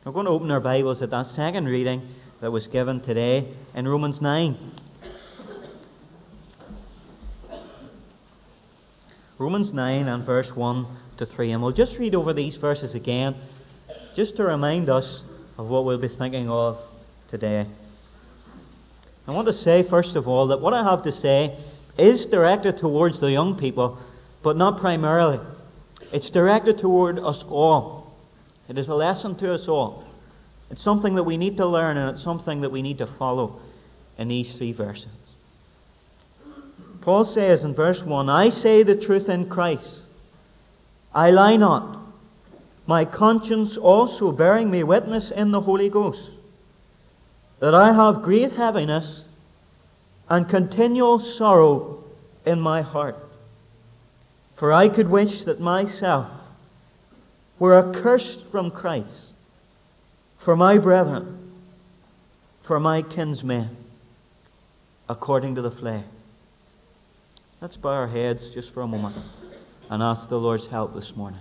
We're going to open our Bibles at that second reading that was given today in Romans 9. Romans 9 and verse 1 to 3. And we'll just read over these verses again, just to remind us of what we'll be thinking of today. I want to say, first of all, that what I have to say is directed towards the young people, but not primarily. It's directed toward us all. It is a lesson to us all. It's something that we need to learn, and it's something that we need to follow in these 3 verses. Paul says in verse 1, I say the truth in Christ. I lie not. My conscience also bearing me witness in the Holy Ghost, that I have great heaviness and continual sorrow in my heart. For I could wish that myself were accursed from Christ for my brethren, for my kinsmen, according to the flesh. Let's bow our heads just for a moment and ask the Lord's help this morning.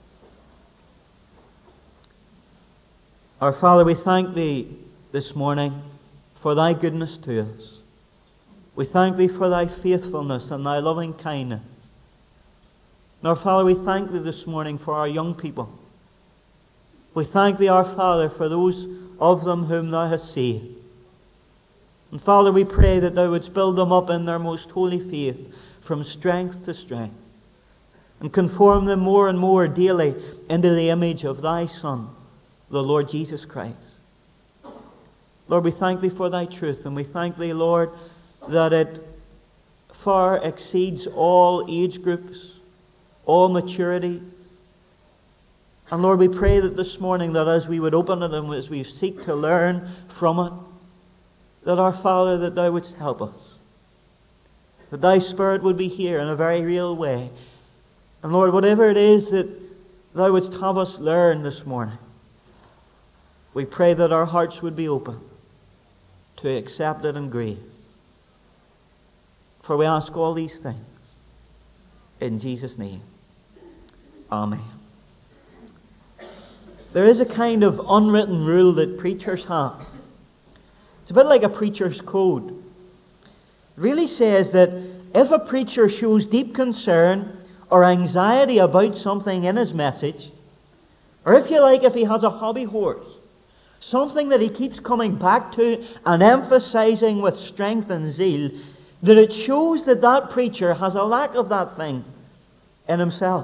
Our Father, we thank Thee this morning for Thy goodness to us. We thank Thee for Thy faithfulness and Thy loving kindness. And our Father, we thank Thee this morning for our young people. We thank Thee, our Father, for those of them whom Thou hast saved. And Father, we pray that Thou wouldst build them up in their most holy faith from strength to strength, and conform them more and more daily into the image of Thy Son, the Lord Jesus Christ. Lord, we thank Thee for Thy truth, and we thank Thee, Lord, that it far exceeds all age groups, all maturity. And Lord, we pray that this morning, that as we would open it and as we seek to learn from it, that our Father, that Thou wouldst help us. That Thy Spirit would be here in a very real way. And Lord, whatever it is that Thou wouldst have us learn this morning, we pray that our hearts would be open to accept it and grace. For we ask all these things in Jesus' name. Amen. There is a kind of unwritten rule that preachers have. It's a bit like a preacher's code. It really says that if a preacher shows deep concern or anxiety about something in his message, or if you like, if he has a hobby horse, something that he keeps coming back to and emphasizing with strength and zeal, that it shows that that preacher has a lack of that thing in himself.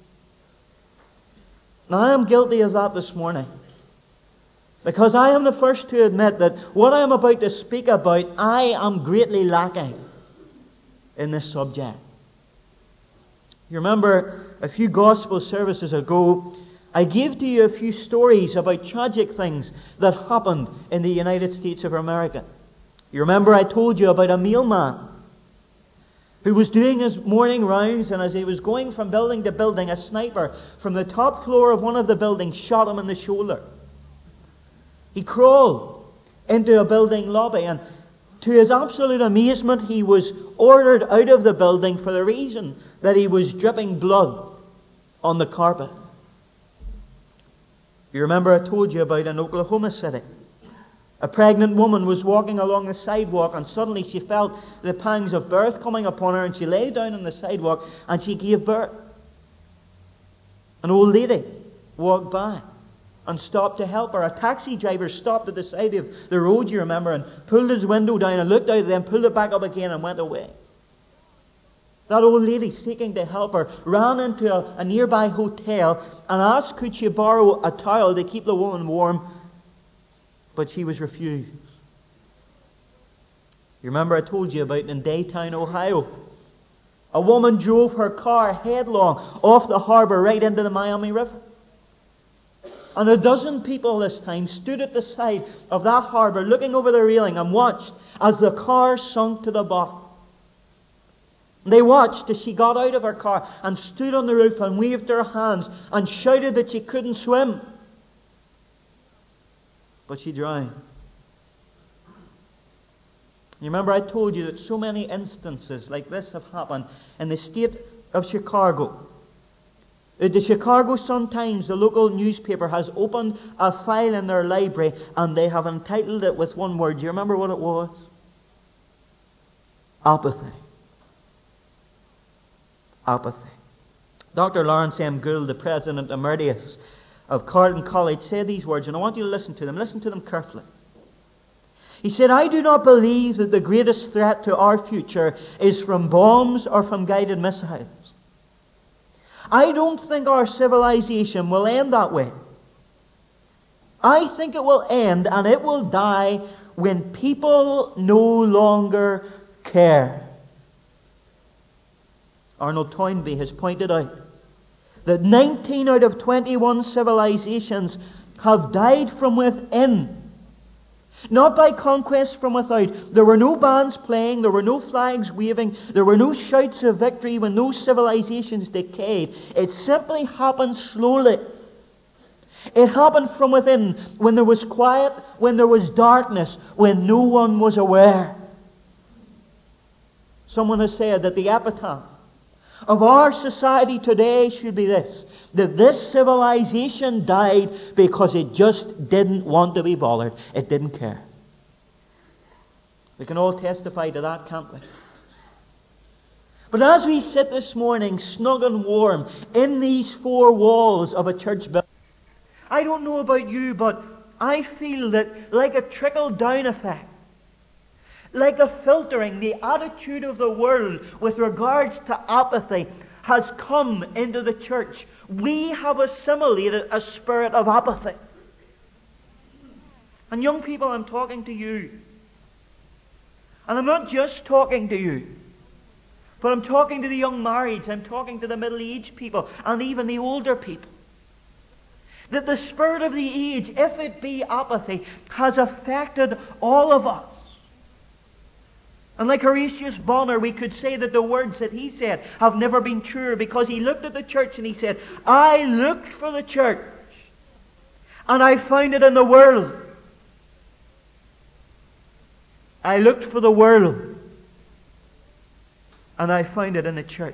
Now, I am guilty of that this morning, because I am the first to admit that what I am about to speak about, I am greatly lacking in this subject. You remember a few gospel services ago, I gave to you a few stories about tragic things that happened in the United States of America. You remember I told you about a mailman who was doing his morning rounds, and as he was going from building to building, a sniper from the top floor of one of the buildings shot him in the shoulder. He crawled into a building lobby, and to his absolute amazement, he was ordered out of the building for the reason that he was dripping blood on the carpet. You remember I told you about in Oklahoma City. A pregnant woman was walking along the sidewalk, and suddenly she felt the pangs of birth coming upon her, and she lay down on the sidewalk and she gave birth. An old lady walked by and stopped to help her. A taxi driver stopped at the side of the road, you remember, and pulled his window down and looked out at them, pulled it back up again and went away. That old lady, seeking to help her, ran into a nearby hotel and asked could she borrow a towel to keep the woman warm, but she was refused. You remember I told you about in Daytown, Ohio. A woman drove her car headlong off the harbor right into the Miami River. And a dozen people this time stood at the side of that harbor looking over the railing and watched as the car sunk to the bottom. They watched as she got out of her car and stood on the roof and waved her hands and shouted that she couldn't swim. But she drowned. You remember I told you that so many instances like this have happened in the state of Chicago. The Chicago Sun-Times, the local newspaper, has opened a file in their library and they have entitled it with one word. Do you remember what it was? Apathy. Apathy. Dr. Lawrence M. Gould, the President Emeritus of Carleton College, said these words, and I want you to listen to them. Listen to them carefully. He said, "I do not believe that the greatest threat to our future is from bombs or from guided missiles. I don't think our civilization will end that way. I think it will end and it will die when people no longer care." Arnold Toynbee has pointed out that 19 out of 21 civilizations have died from within, not by conquest from without. There were no bands playing, there were no flags waving, there were no shouts of victory when those civilizations decayed. It simply happened slowly. It happened from within, when there was quiet, when there was darkness, when no one was aware. Someone has said that the epitaph of our society today should be this: that this civilization died because it just didn't want to be bothered. It didn't care. We can all testify to that, can't we? But as we sit this morning snug and warm in these four walls of a church building, I don't know about you, but I feel that like a trickle-down effect, like a filtering, the attitude of the world with regards to apathy has come into the church. We have assimilated a spirit of apathy. And young people, I'm talking to you. And I'm not just talking to you, but I'm talking to the young marrieds, I'm talking to the middle-aged people, and even the older people. That the spirit of the age, if it be apathy, has affected all of us. And like Horatius Bonner, we could say that the words that he said have never been truer, because he looked at the church and he said, "I looked for the church and I found it in the world. I looked for the world and I found it in the church."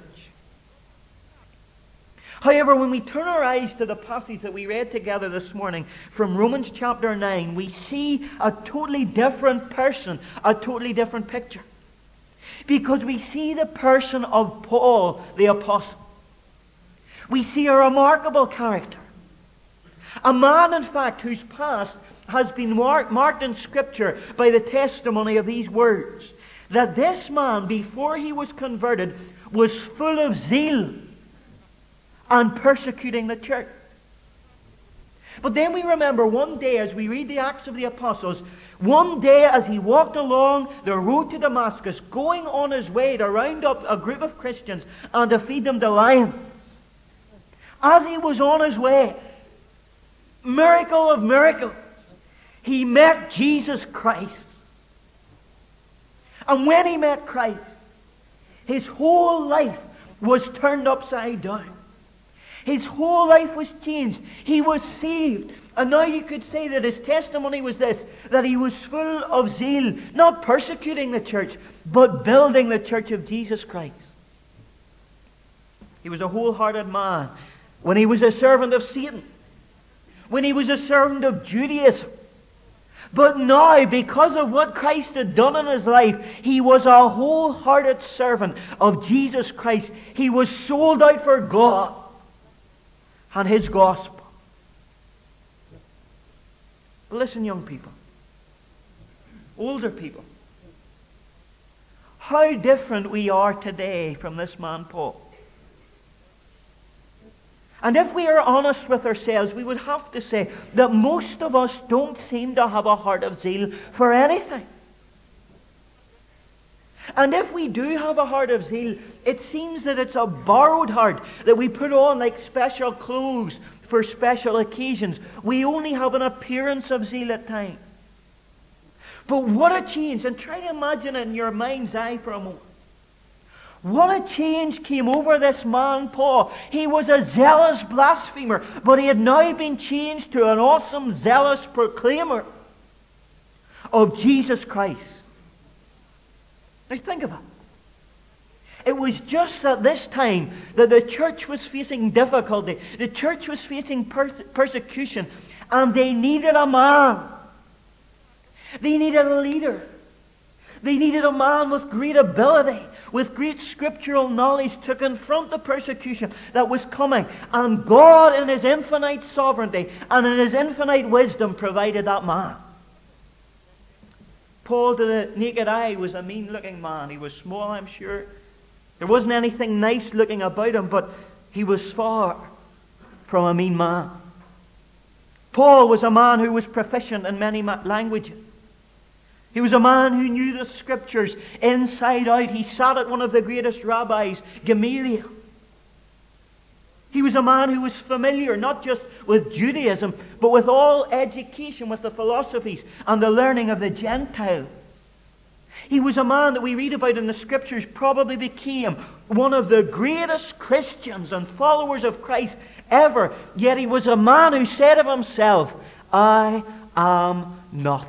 However, when we turn our eyes to the passage that we read together this morning from Romans chapter 9, we see a totally different person, a totally different picture. Because we see the person of Paul the Apostle. We see a remarkable character. A man, in fact, whose past has been marked in Scripture by the testimony of these words. That this man, before he was converted, was full of zeal and persecuting the church. But then we remember one day, as we read the Acts of the Apostles, one day as he walked along the road to Damascus, going on his way to round up a group of Christians and to feed them to lions. As he was on his way, miracle of miracles, he met Jesus Christ. And when he met Christ, his whole life was turned upside down. His whole life was changed. He was saved. And now you could say that his testimony was this, that he was full of zeal, not persecuting the church, but building the church of Jesus Christ. He was a wholehearted man. When he was a servant of Satan, when he was a servant of Judaism. But now, because of what Christ had done in his life, he was a wholehearted servant of Jesus Christ. He was sold out for God and His gospel. But listen, young people, older people, how different we are today from this man Paul. And if we are honest with ourselves, we would have to say that most of us don't seem to have a heart of zeal for anything. And if we do have a heart of zeal, it seems that it's a borrowed heart that we put on like special clothes for special occasions. We only have an appearance of zeal at times. But what a change, and try to imagine it in your mind's eye for a moment. What a change came over this man Paul. He was a zealous blasphemer, but he had now been changed to an awesome, zealous proclaimer of Jesus Christ. Now think of it. It was just at this time that the church was facing difficulty. The church was facing persecution. And they needed a man. They needed a leader. They needed a man with great ability, with great scriptural knowledge to confront the persecution that was coming. And God, in His infinite sovereignty and in His infinite wisdom, provided that man. Paul, to the naked eye, was a mean-looking man. He was small, I'm sure. There wasn't anything nice looking about him, but he was far from a mean man. Paul was a man who was proficient in many languages. He was a man who knew the Scriptures inside out. He sat at one of the greatest rabbis, Gamaliel. He was a man who was familiar not just with Judaism, but with all education, with the philosophies and the learning of the Gentiles. He was a man that we read about in the Scriptures probably became one of the greatest Christians and followers of Christ ever. Yet he was a man who said of himself, I am nothing.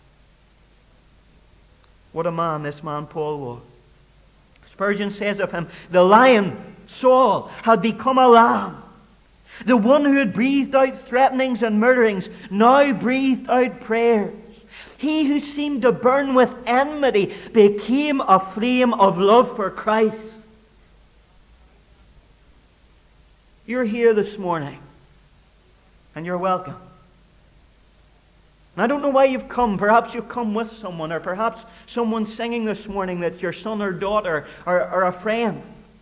What a man this man Paul was. Spurgeon says of him, the lion, Saul, had become a lamb. The one who had breathed out threatenings and murderings now breathed out prayers. He who seemed to burn with enmity became a flame of love for Christ. You're here this morning, and you're welcome. And I don't know why you've come. Perhaps you've come with someone, or perhaps someone's singing this morning that's your son or daughter or a friend.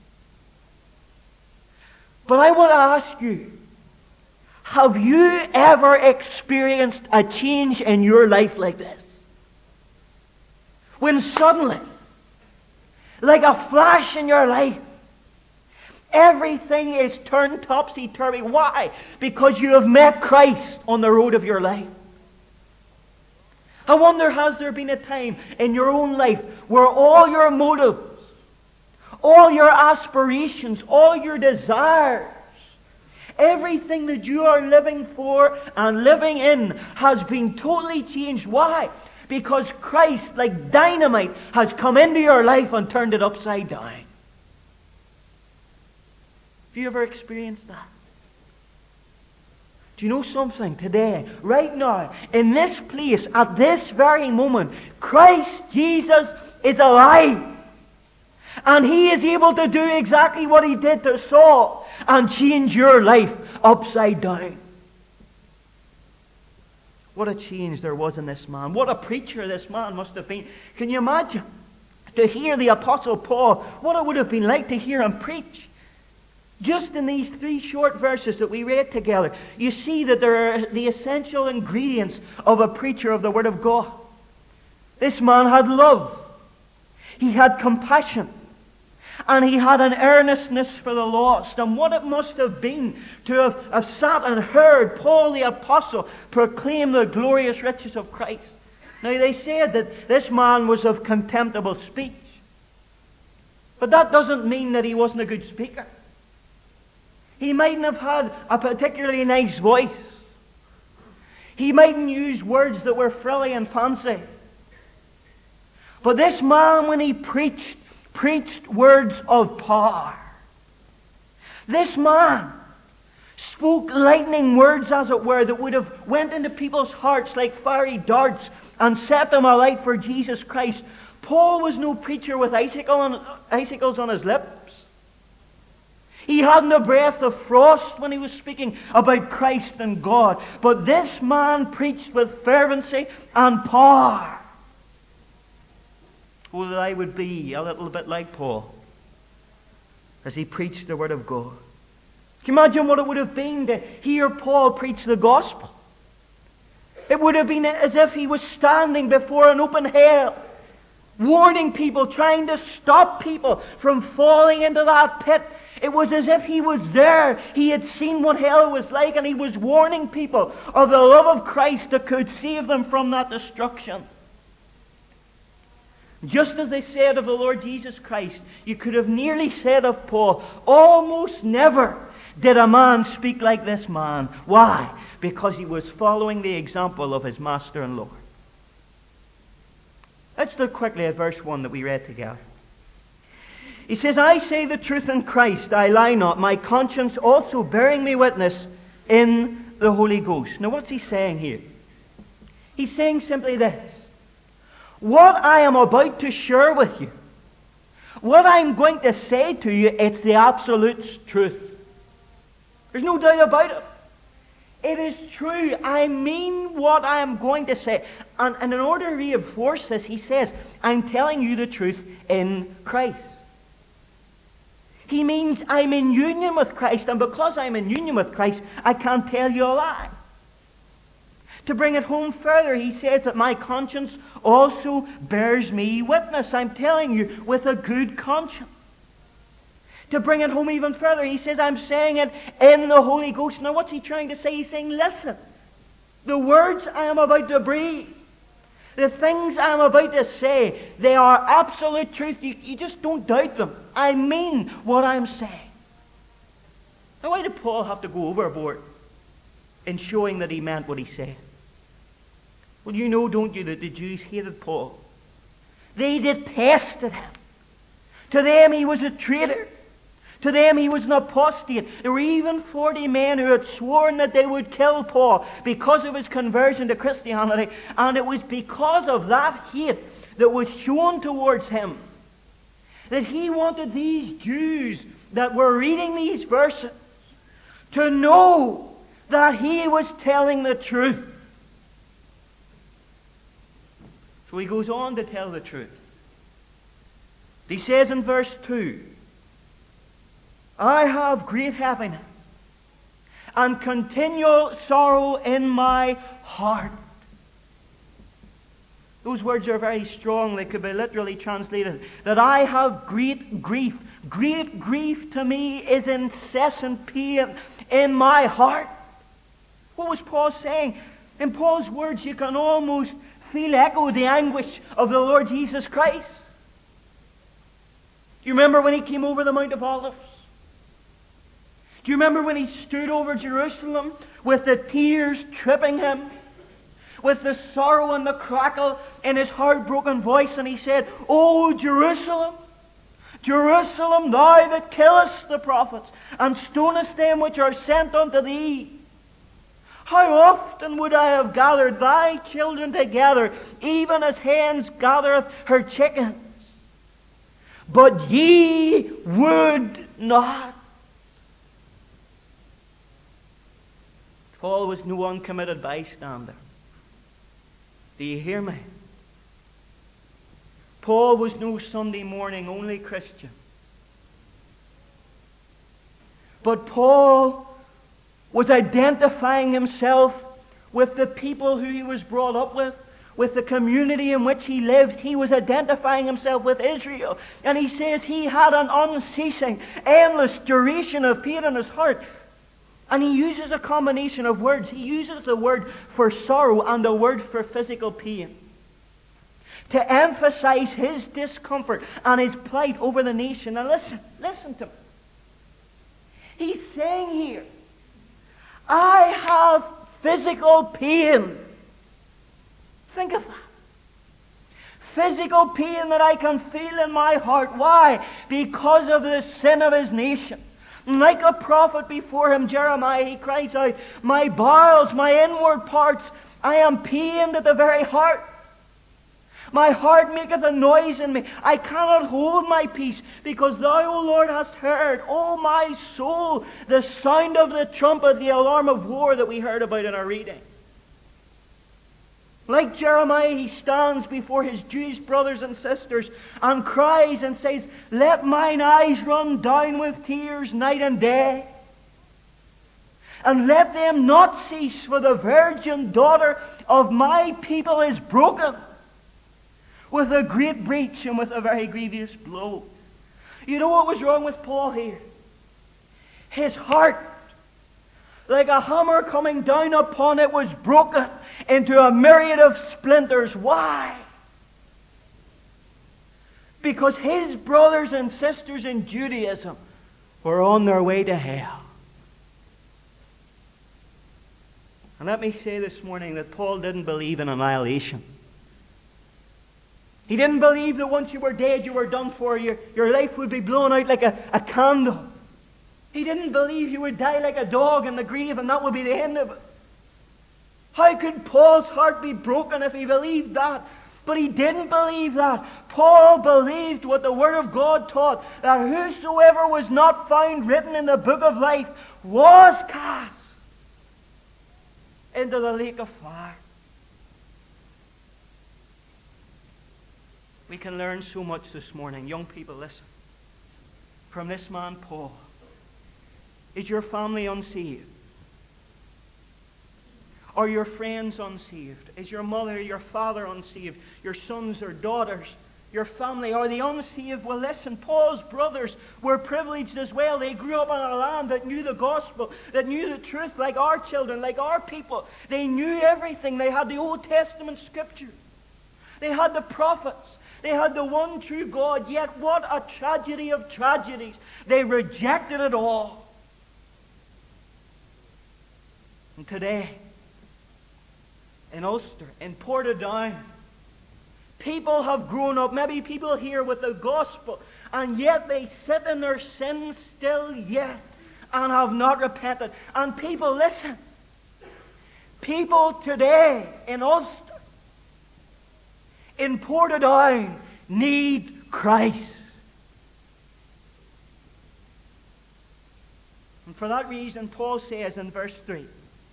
But I want to ask you, have you ever experienced a change in your life like this? When suddenly, like a flash in your life, everything is turned topsy-turvy. Why? Because you have met Christ on the road of your life. I wonder, has there been a time in your own life where all your motives, all your aspirations, all your desires, everything that you are living for and living in has been totally changed? Why? Because Christ, like dynamite, has come into your life and turned it upside down. Have you ever experienced that? Do you know something? Today, right now, in this place, at this very moment, Christ Jesus is alive. And He is able to do exactly what He did to Saul and change your life upside down. What a change there was in this man. What a preacher this man must have been. Can you imagine? To hear the Apostle Paul, what it would have been like to hear him preach. Just in these 3 short verses that we read together, you see that there are the essential ingredients of a preacher of the Word of God. This man had love. He had compassion. And he had an earnestness for the lost. And what it must have been to have sat and heard Paul the Apostle proclaim the glorious riches of Christ. Now they said that this man was of contemptible speech. But that doesn't mean that he wasn't a good speaker. He mightn't have had a particularly nice voice. He mightn't use words that were frilly and fancy. But this man, when he preached words of power. This man spoke lightning words, as it were, that would have went into people's hearts like fiery darts and set them alight for Jesus Christ. Paul was no preacher with icicles on his lips. He hadn't a breath of frost when he was speaking about Christ and God. But this man preached with fervency and power. Oh, that I would be a little bit like Paul as he preached the Word of God. Can you imagine what it would have been to hear Paul preach the gospel? It would have been as if he was standing before an open hell, warning people, trying to stop people from falling into that pit. It was as if he was there. He had seen what hell was like, and he was warning people of the love of Christ that could save them from that destruction. Just as they said of the Lord Jesus Christ, you could have nearly said of Paul, almost never did a man speak like this man. Why? Because he was following the example of his Master and Lord. Let's look quickly at verse 1 that we read together. He says, I say the truth in Christ, I lie not, my conscience also bearing me witness in the Holy Ghost. Now what's he saying here? He's saying simply this. What I am about to share with you, what I'm going to say to you, it's the absolute truth. There's no doubt about it. It is true. I mean what I am going to say. And in order to reinforce this, he says, I'm telling you the truth in Christ. He means I'm in union with Christ, and because I'm in union with Christ, I can't tell you a lie. To bring it home further, he says that my conscience also bears me witness. I'm telling you with a good conscience. To bring it home even further, he says I'm saying it in the Holy Ghost. Now what's he trying to say? He's saying, listen, the words I am about to breathe, the things I'm about to say, they are absolute truth. You just don't doubt them. I mean what I'm saying. Now why did Paul have to go overboard in showing that he meant what he said? Well, you know, don't you, that the Jews hated Paul. They detested him. To them he was a traitor. To them he was an apostate. There were even 40 men who had sworn that they would kill Paul because of his conversion to Christianity. And it was because of that hate that was shown towards him that he wanted these Jews that were reading these verses to know that he was telling the truth. So he goes on to tell the truth. He says in verse 2, I have great heaviness and continual sorrow in my heart. Those words are very strong. They could be literally translated that I have great grief. Great grief to me is incessant pain in my heart. What was Paul saying? In Paul's words, you can almost feel echo the anguish of the Lord Jesus Christ. Do you remember when he came over the Mount of Olives? Do you remember when he stood over Jerusalem with the tears tripping him, with the sorrow and the crackle in his heartbroken voice, and he said, O Jerusalem, Jerusalem, thou that killest the prophets and stonest them which are sent unto thee, how often would I have gathered thy children together, even as hens gathereth her chickens, but ye would not. Paul was no uncommitted bystander. Do you hear me? Paul was no Sunday morning only Christian. But Paul was identifying himself with the people who he was brought up with the community in which he lived. He was identifying himself with Israel. And he says he had an unceasing, endless duration of pain in his heart. And he uses a combination of words. He uses the word for sorrow and the word for physical pain to emphasize his discomfort and his plight over the nation. Now listen to me. He's saying here, I have physical pain. Think of that. Physical pain that I can feel in my heart. Why? Because of the sin of his nation. Like a prophet before him, Jeremiah, he cries out, my bowels, my inward parts, I am pained at the very heart. My heart maketh a noise in me. I cannot hold my peace, because thou, O Lord, hast heard, O my soul, the sound of the trumpet, the alarm of war that we heard about in our reading. Like Jeremiah, he stands before his Jewish brothers and sisters and cries and says, let mine eyes run down with tears night and day, and let them not cease, for the virgin daughter of my people is broken with a great breach and with a very grievous blow. You know what was wrong with Paul here? His heart, like a hammer coming down upon it, was broken into a myriad of splinters. Why? Because his brothers and sisters in Judaism were on their way to hell. And let me say this morning that Paul didn't believe in annihilation. He didn't believe that once you were dead, you were done for. Your life would be blown out like a candle. He didn't believe you would die like a dog in the grave and that would be the end of it. How could Paul's heart be broken if he believed that? But he didn't believe that. Paul believed what the Word of God taught, that whosoever was not found written in the book of life was cast into the lake of fire. We can learn so much this morning. Young people, listen. From this man, Paul. Is your family unsaved? Are your friends unsaved? Is your mother, your father unsaved? Your sons or daughters, your family, are they unsaved? Well, listen, Paul's brothers were privileged as well. They grew up in a land that knew the gospel, that knew the truth, like our children, like our people. They knew everything. They had the Old Testament scripture. They had the prophets. They had the one true God. Yet what a tragedy of tragedies. They rejected it all. And today, in Ulster, in Portadown, people have grown up, maybe people here, with the gospel, and yet they sit in their sins still yet and have not repented. And people, listen, people today in Ulster, in Portadown, need Christ. And for that reason, Paul says in verse 3,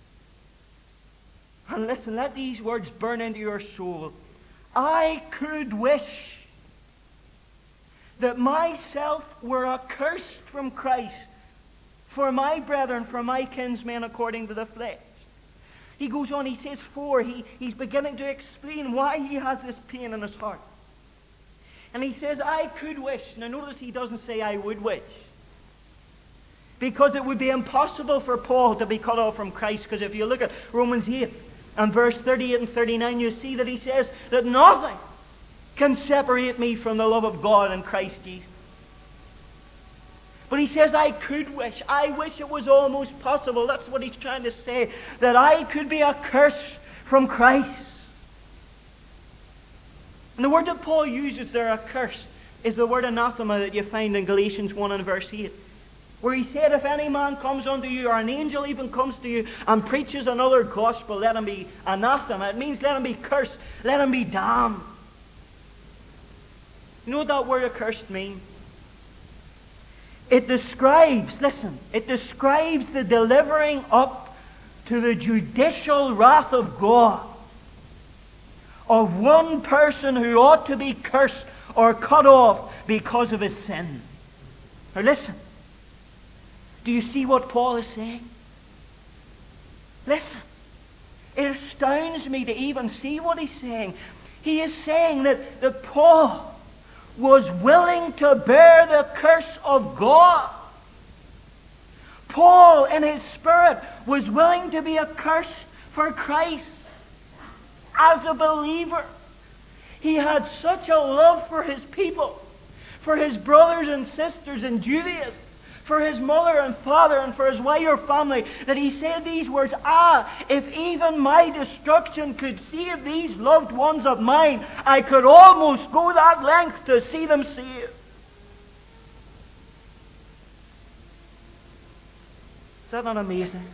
and listen, let these words burn into your soul. I could wish that myself were accursed from Christ for my brethren, for my kinsmen according to the flesh. He goes on, he says, he's beginning to explain why he has this pain in his heart. And he says, I could wish. Now notice he doesn't say I would wish. Because it would be impossible for Paul to be cut off from Christ. Because if you look at Romans 8 and verse 38 and 39, you see that he says that nothing can separate me from the love of God in Christ Jesus. But he says, I could wish. I wish it was almost possible. That's what he's trying to say. That I could be accursed from Christ. And the word that Paul uses there, accursed, is the word anathema that you find in Galatians 1 and verse 8. Where he said, if any man comes unto you, or an angel even comes to you, and preaches another gospel, let him be anathema. It means let him be cursed. Let him be damned. You know what that word accursed means? It describes, listen, it describes the delivering up to the judicial wrath of God of one person who ought to be cursed or cut off because of his sin. Now listen, do you see what Paul is saying? Listen, it astounds me to even see what he's saying. He is saying that Paul was willing to bear the curse of God. Paul, in his spirit, was willing to be accursed for Christ. As a believer, he had such a love for his people, for his brothers and sisters in Judaism, for his mother and father and for his wider family, that he said these words, if even my destruction could save these loved ones of mine, I could almost go that length to see them saved. Is that not amazing?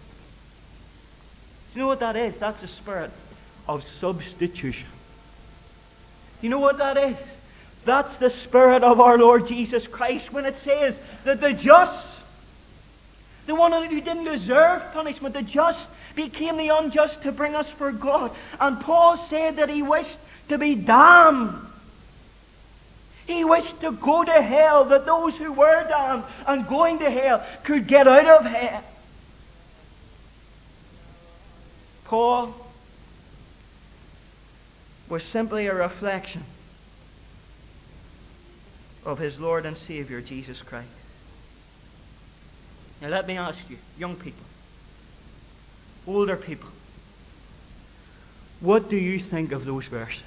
You know what that is? That's the spirit of substitution. You know what that is? That's the spirit of our Lord Jesus Christ when it says that the just, the one who didn't deserve punishment, the just became the unjust to bring us for God. And Paul said that he wished to be damned. He wished to go to hell, that those who were damned and going to hell could get out of hell. Paul was simply a reflection of his Lord and Savior, Jesus Christ. Now let me ask you, young people, older people, what do you think of those verses?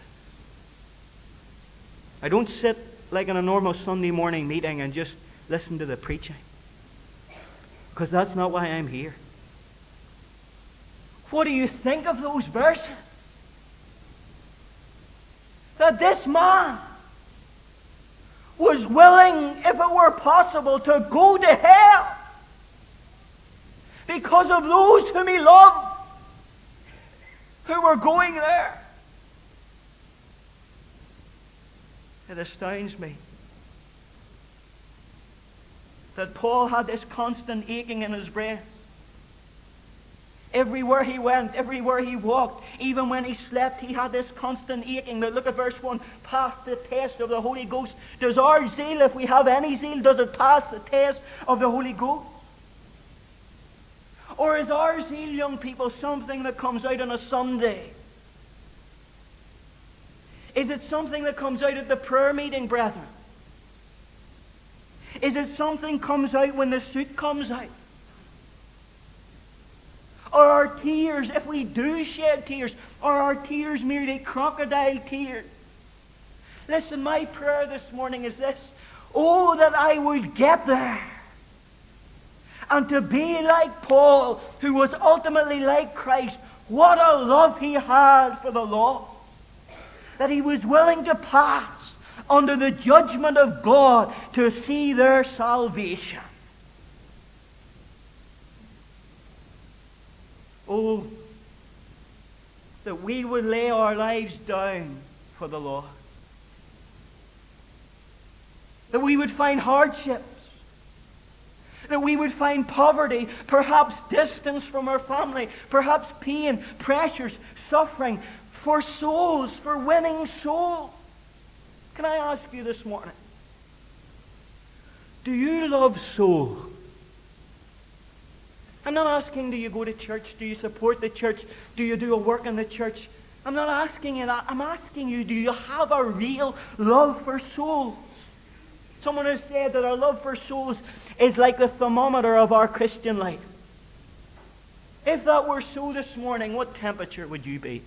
I don't sit like in a normal Sunday morning meeting and just listen to the preaching, because that's not why I'm here. What do you think of those verses? that this man was willing, if it were possible, to go to hell because of those whom he loved, who were going there. It astounds me that Paul had this constant aching in his breast. Everywhere he went, everywhere he walked, even when he slept, he had this constant aching. Now look at verse 1. Pass the test of the Holy Ghost. Does our zeal, if we have any zeal, does it pass the test of the Holy Ghost? Or is our zeal, young people, something that comes out on a Sunday? Is it something that comes out at the prayer meeting, brethren? Is it something comes out when the suit comes out? Or our tears, if we do shed tears, are our tears merely crocodile tears? Listen, my prayer this morning is this. Oh, that I would get there. And to be like Paul, who was ultimately like Christ. What a love he had for the lost. That he was willing to pass under the judgment of God to see their salvation. Oh, that we would lay our lives down for the Lord. That we would find hardships. That we would find poverty, perhaps distance from our family, perhaps pain, pressures, suffering, for souls, for winning souls. Can I ask you this morning, do you love souls? I'm not asking, do you go to church? Do you support the church? Do you do a work in the church? I'm not asking you that. I'm asking you, do you have a real love for souls? Someone has said that our love for souls is like the thermometer of our Christian life. If that were so this morning, what temperature would you be?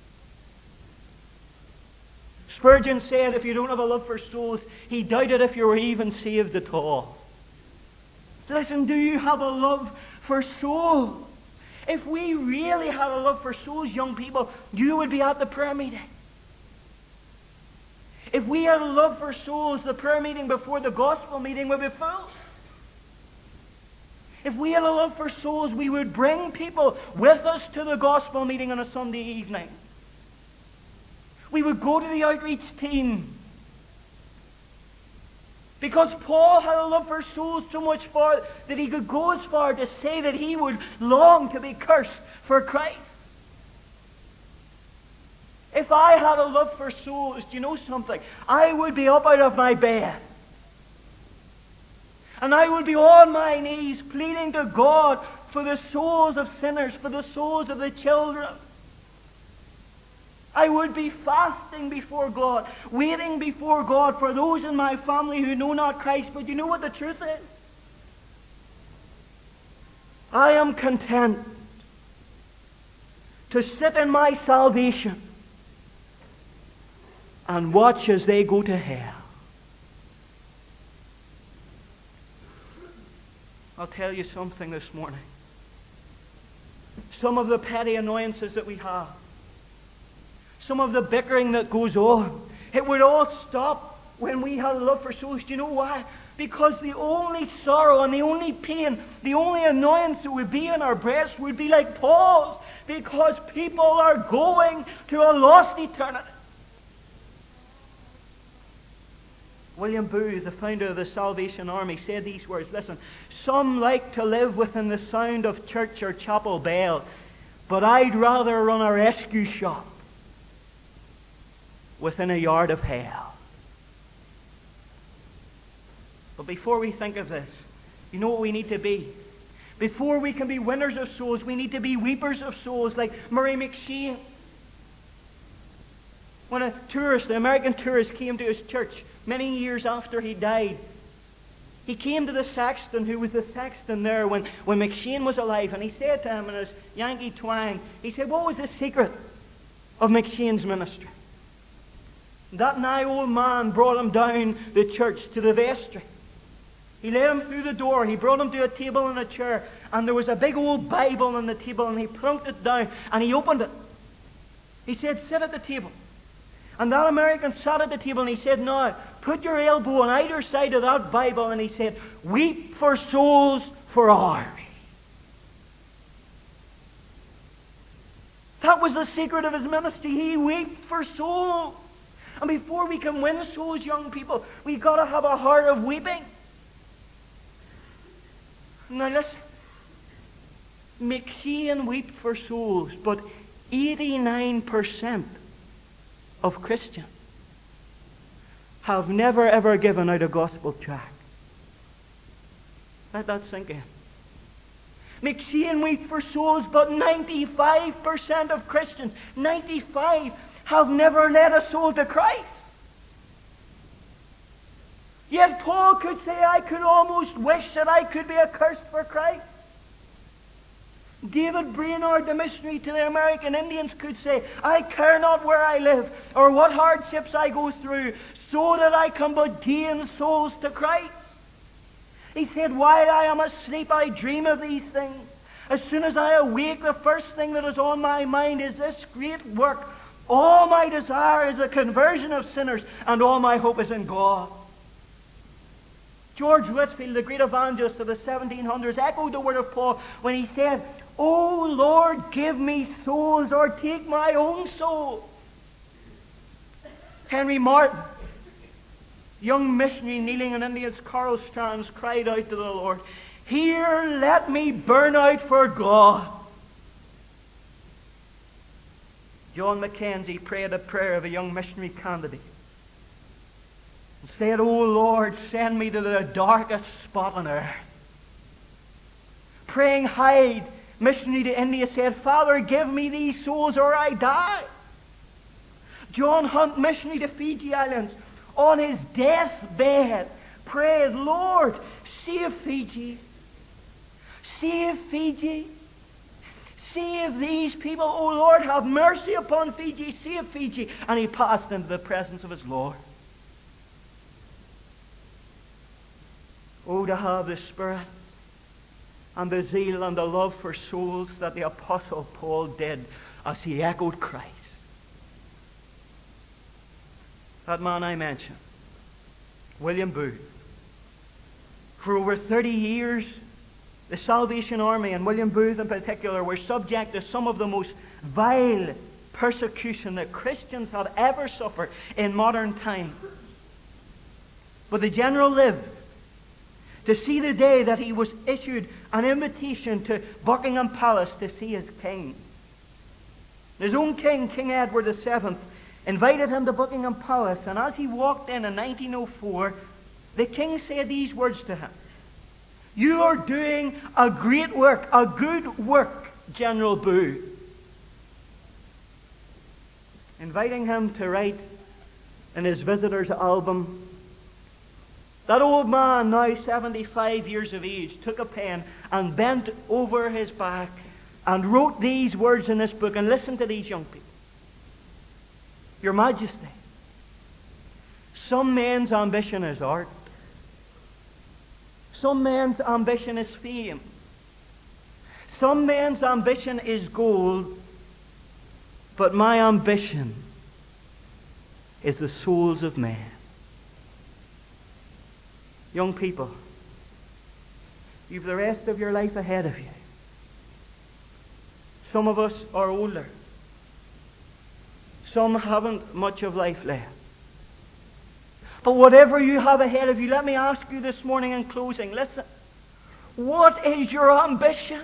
Spurgeon said, if you don't have a love for souls, he doubted if you were even saved at all. Listen, do you have a love for souls? If we really had a love for souls, young people, you would be at the prayer meeting. If we had a love for souls, the prayer meeting before the gospel meeting would be full. If we had a love for souls, we would bring people with us to the gospel meeting on a Sunday evening. We would go to the outreach team. Because Paul had a love for souls so much far that he could go as far to say that he would long to be cursed for Christ. If I had a love for souls, do you know something? I would be up out of my bed. And I would be on my knees pleading to God for the souls of sinners, for the souls of the children. I would be fasting before God, waiting before God for those in my family who know not Christ. But you know what the truth is? I am content to sit in my salvation and watch as they go to hell. I'll tell you something this morning. Some of the petty annoyances that we have, some of the bickering that goes on, it would all stop when we had a love for souls. Do you know why? Because the only sorrow and the only pain, the only annoyance that would be in our breasts would be like Paul's, because people are going to a lost eternity. William Booth, the founder of the Salvation Army, said these words. Listen, some like to live within the sound of church or chapel bell, but I'd rather run a rescue shop within a yard of hell. But before we think of this, you know what we need to be? Before we can be winners of souls, we need to be weepers of souls like Murray M'Cheyne. When a tourist, an American tourist, came to his church many years after he died, he came to the sexton, who was the sexton there when M'Cheyne was alive, and he said to him in his Yankee twang, he said, what was the secret of M'Cheyne's ministry? That nigh old man brought him down the church to the vestry. He led him through the door, he brought him to a table and a chair, and there was a big old Bible on the table, and he plunked it down, and he opened it. He said, sit at the table. And that American sat at the table and he said, now, put your elbow on either side of that Bible, and he said, weep for souls for ours. That was the secret of his ministry. He wept for souls. And before we can win souls, young people, we've got to have a heart of weeping. Now listen. McShane wept for souls, but 89% of Christians have never ever given out a gospel tract. Let that sink in. McShane wept for souls, but 95% of Christians, 95, have never led a soul to Christ. Yet Paul could say, I could almost wish that I could be accursed for Christ. David Brainerd, the missionary to the American Indians, could say, I care not where I live or what hardships I go through, so that I can but gain souls to Christ. He said, while I am asleep, I dream of these things. As soon as I awake, the first thing that is on my mind is this great work. All my desire is the conversion of sinners, and all my hope is in God. George Whitefield, the great evangelist of the 1700s, echoed the word of Paul when he said, O Lord, give me souls, or take my own soul. Henry Martin, young missionary kneeling in India's coral strands, cried out to the Lord, here let me burn out for God. John Mackenzie prayed a prayer of a young missionary candidate and said, O Lord, send me to the darkest spot on earth. Praying Hyde, missionary to India, said, Father, give me these souls or I die. John Hunt, missionary to Fiji Islands, on his deathbed, prayed, Lord, save Fiji. Save Fiji. Save these people. Oh Lord, have mercy upon Fiji. Save Fiji. And he passed into the presence of his Lord. Oh, to have the spirit and the zeal and the love for souls that the Apostle Paul did as he echoed Christ. That man I mentioned, William Booth. For over 30 years, the Salvation Army, and William Booth in particular, were subject to some of the most vile persecution that Christians have ever suffered in modern times. But the general lived to see the day that he was issued an invitation to Buckingham Palace to see his king. His own king, King Edward VII, invited him to Buckingham Palace, and as he walked in 1904, the king said these words to him, you are doing a great work, a good work, General Booth. Inviting him to write in his visitor's album, that old man, now 75 years of age, took a pen and bent over his back and wrote these words in this book. And listen to these young people. Your Majesty, some men's ambition is art. Some men's ambition is fame. Some men's ambition is gold. But my ambition is the souls of men. Young people, you've the rest of your life ahead of you. Some of us are older. Some haven't much of life left. But whatever you have ahead of you, let me ask you this morning in closing, listen. What is your ambition?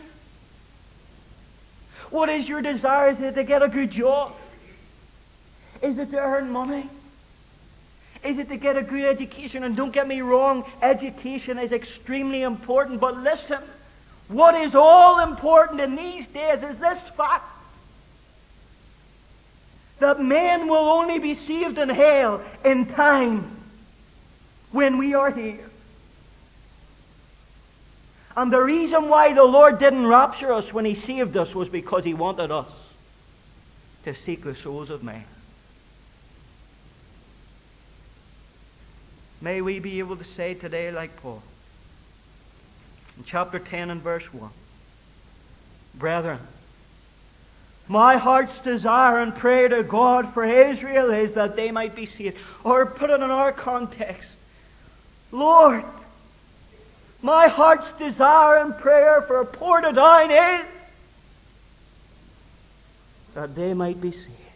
What is your desire? Is it to get a good job? Is it to earn money? Is it to get a good education? And don't get me wrong, education is extremely important. But listen, what is all important in these days is this fact. That men will only be saved in hell in time when we are here. And the reason why the Lord didn't rapture us when He saved us was because He wanted us to seek the souls of men. May we be able to say today like Paul in chapter 10 and verse 1, Brethren, My heart's desire and prayer to God for Israel is that they might be saved. Or put it in our context, Lord, my heart's desire and prayer for Portadown is that they might be saved.